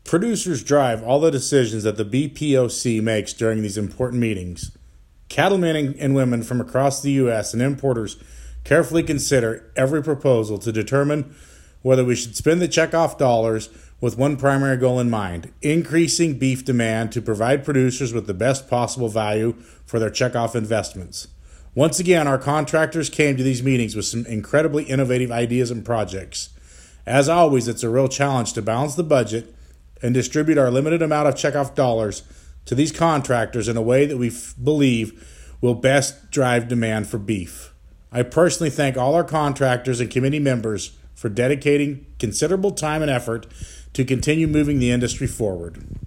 Producers drive all the decisions that the BPOC makes during these important meetings. Cattlemen and women from across the U.S. and importers carefully consider every proposal to determine whether we should spend the checkoff dollars with one primary goal in mind: increasing beef demand to provide producers with the best possible value for their checkoff investments. Once again, our contractors came to these meetings with some incredibly innovative ideas and projects. As always, it's a real challenge to balance the budget and distribute our limited amount of checkoff dollars to these contractors in a way that we believe will best drive demand for beef. I personally thank all our contractors and committee members for dedicating considerable time and effort to continue moving the industry forward.